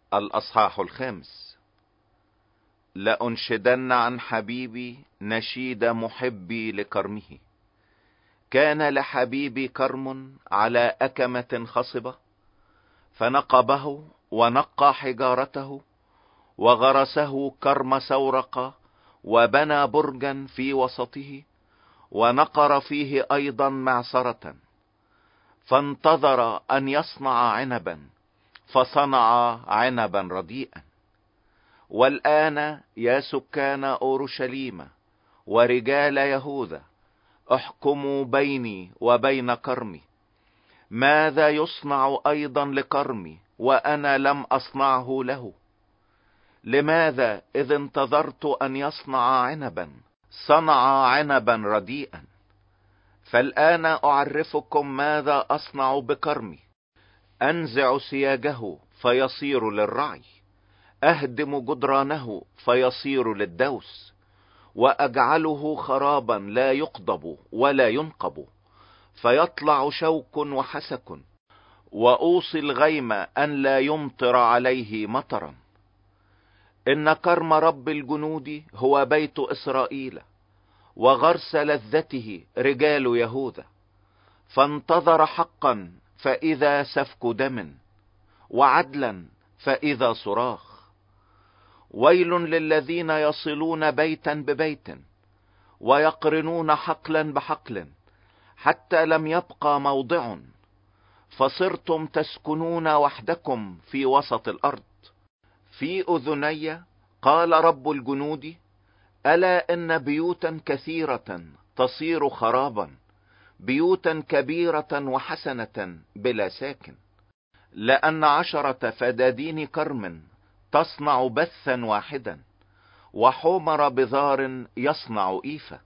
الأصحاح 5. لأنشدن عن حبيبي نشيد محبي لكرمه. كان لحبيبي كرم على أكمة خصبة، فنقبه ونقى حجارته وغرسه كرم سورق، وبنى برجا في وسطه، ونقر فيه أيضا معصرة. فانتظر أن يصنع عنبا، فصنع عنبا رديئا. والآن يا سكان أورشليم ورجال يهوذا، احكموا بيني وبين كرمي. ماذا يصنع أيضا لكرمي وأنا لم أصنعه له؟ لماذا إذ انتظرت أن يصنع عنبا صنع عنبا رديئا؟ فالآن أعرفكم ماذا أصنع بكرمي. أنزع سياجه فيصير للرعي، أهدم جدرانه فيصير للدوس، وأجعله خرابا لا يقضب ولا ينقب، فيطلع شوك وحسك، وأوصي الغيم أن لا يمطر عليه مطرا. إن كرم رب الجنود هو بيت إسرائيل، وغرس لذته رجال يهوذا. فانتظر حقا فإذا سفك دم، وعدلا فإذا صراخ. ويل للذين يصلون بيتا ببيت، ويقرنون حقلا بحقل، حتى لم يبقى موضع. فصرتم تسكنون وحدكم في وسط الأرض. في أذني قال رب الجنود: ألا إن بيوتا كثيرة تصير خرابا، بيوتا كبيرة وحسنة بلا ساكن. لأن 10 فدادين كرم تصنع بثا واحدا، وحمر بذار يصنع إيفا.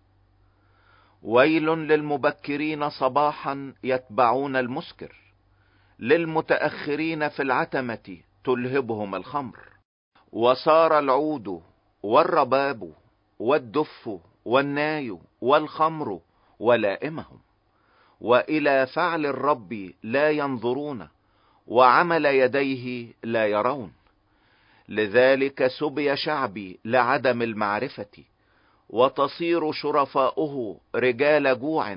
ويل للمبكرين صباحا يتبعون المسكر، للمتأخرين في العتمة تلهبهم الخمر. وصار العود والرباب والدف والناي والخمر ولائمهم، وإلى فعل الرب لا ينظرون، وعمل يديه لا يرون. لذلك سبي شعبي لعدم المعرفة، وتصير شرفاؤه رجال جوع،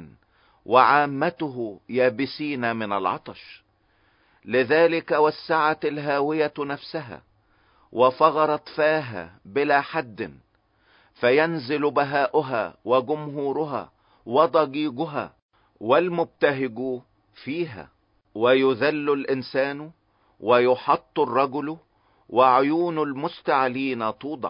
وعامته يابسين من العطش. لذلك وسعت الهاوية نفسها، وفغرت فاها بلا حد، فينزل بهاؤها وجمهورها وضجيجها والمبتهج فيها. ويذل الإنسان ويحط الرجل، وعيون المستعلين توضع.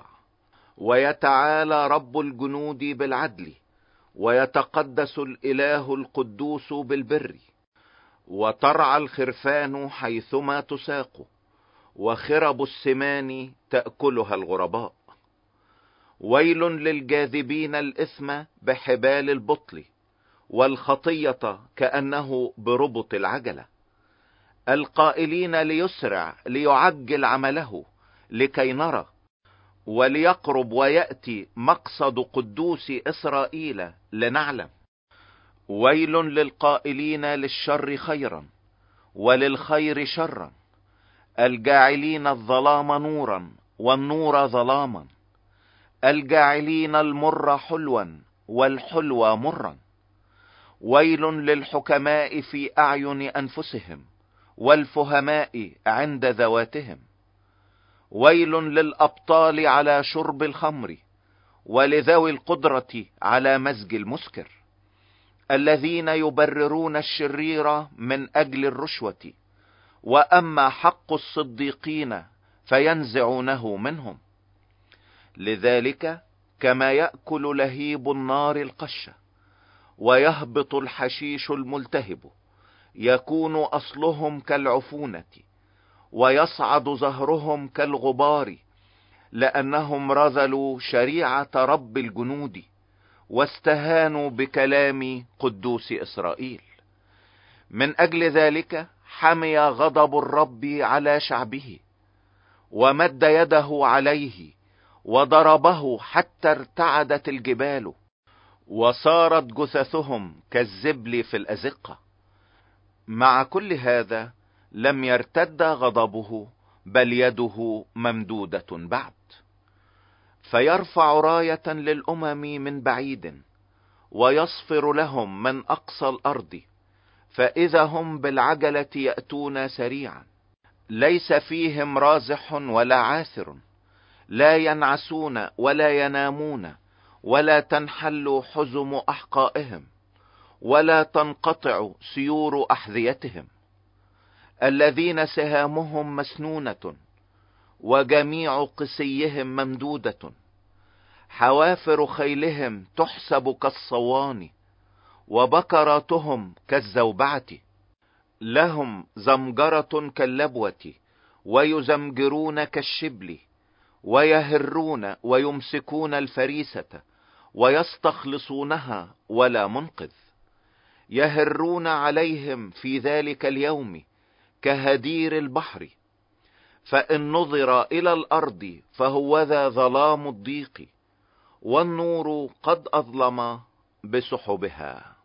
ويتعالى رب الجنود بالعدل، ويتقدس الإله القدوس بالبر. وترعى الخرفان حيثما تساق، وخرب السمان تأكلها الغرباء. ويل للجاذبين الإثم بحبال البطل، والخطية كأنه بربط العجلة، القائلين ليسرع ليعجل عمله لكي نرى، وليقرب ويأتي مقصد قدوس إسرائيل لنعلم. ويل للقائلين للشر خيرا وللخير شرا، الجاعلين الظلام نورا والنور ظلاما، الجاعلين المر حلوا والحلو مرا. ويل للحكماء في أعين أنفسهم، والفهماء عند ذواتهم. ويل للأبطال على شرب الخمر، ولذوي القدرة على مزج المسكر، الذين يبررون الشرير من أجل الرشوة، وأما حق الصديقين فينزعونه منهم. لذلك كما يأكل لهيب النار القشة، ويهبط الحشيش الملتهب، يكون أصلهم كالعفونة، ويصعد زهرهم كالغبار، لأنهم رذلوا شريعة رب الجنود، واستهانوا بكلام قدوس إسرائيل. من أجل ذلك حمي غضب الرب على شعبه، ومد يده عليه، وضربه حتى ارتعدت الجبال، وصارت جثثهم كالزبل في الأزقة. مع كل هذا لم يرتد غضبه، بل يده ممدودة بعد. فيرفع راية للأمم من بعيد، ويصفر لهم من أقصى الأرض، فإذا هم بالعجلة يأتون سريعا. ليس فيهم رازح ولا عاثر، لا ينعسون ولا ينامون، ولا تنحل حزم أحقائهم، ولا تنقطع سيور أحذيتهم. الذين سهامهم مسنونة، وجميع قسيهم ممدودة، حوافر خيلهم تحسب كالصوان، وبكراتهم كالزوبعة. لهم زمجرة كاللبوة، ويزمجرون كالشبل، ويهرون ويمسكون الفريسة، ويستخلصونها ولا منقذ. يهرون عليهم في ذلك اليوم كهدير البحر. فإن نظر إلى الأرض فهوذا ظلام الضيق، والنور قد أظلم بسحبها.